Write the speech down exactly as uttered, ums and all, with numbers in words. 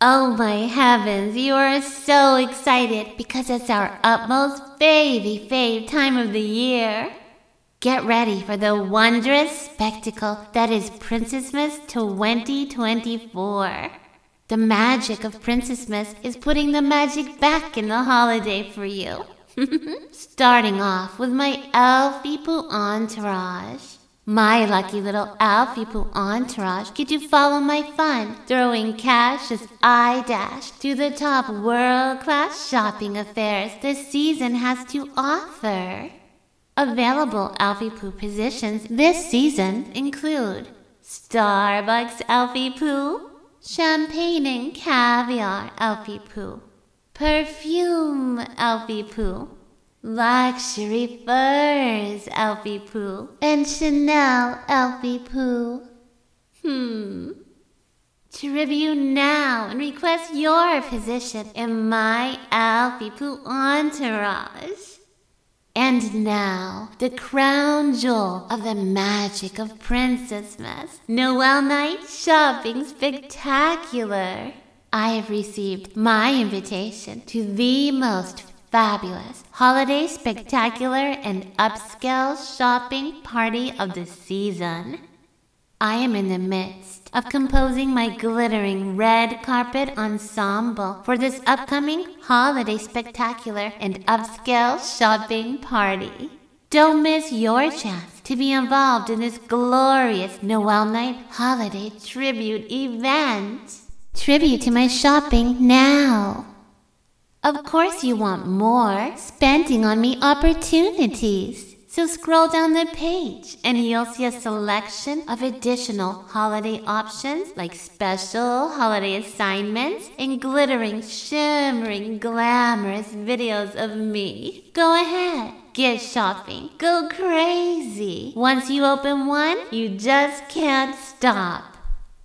Oh my heavens, you are so excited because it's our utmost favy fave time of the year. Get ready for the wondrous spectacle that is Princessmas twenty twenty-four. The magic of Princessmas is putting the magic back in the holiday for you. Starting off with my Elfie Poo entourage. My lucky little Elfie Poo entourage get to follow my fun, throwing cash as I dash to the top world-class shopping affairs the season has to offer. Available Elfie Poo positions this season include Starbucks Elfie Poo, Champagne and Caviar Elfie Poo, Perfume Elfie Poo, Luxury Furs Elfie Poo, and Chanel Elfie Poo. Hmm. Tribute now and request your position in my Elfie Poo entourage. And now, the crown jewel of the magic of Princessmas, Noel Night Shopping Spectacular. I have received my invitation to the most fabulous holiday spectacular and upscale shopping party of the season. I am in the midst of composing my glittering red carpet ensemble for this upcoming holiday spectacular and upscale shopping party. Don't miss your chance to be involved in this glorious Noel Night holiday tribute event. Tribute to my shopping now. Of course you want more spending on me opportunities. So scroll down the page and you'll see a selection of additional holiday options like special holiday assignments and glittering, shimmering, glamorous videos of me. Go ahead, get shopping, go crazy. Once you open one, you just can't stop.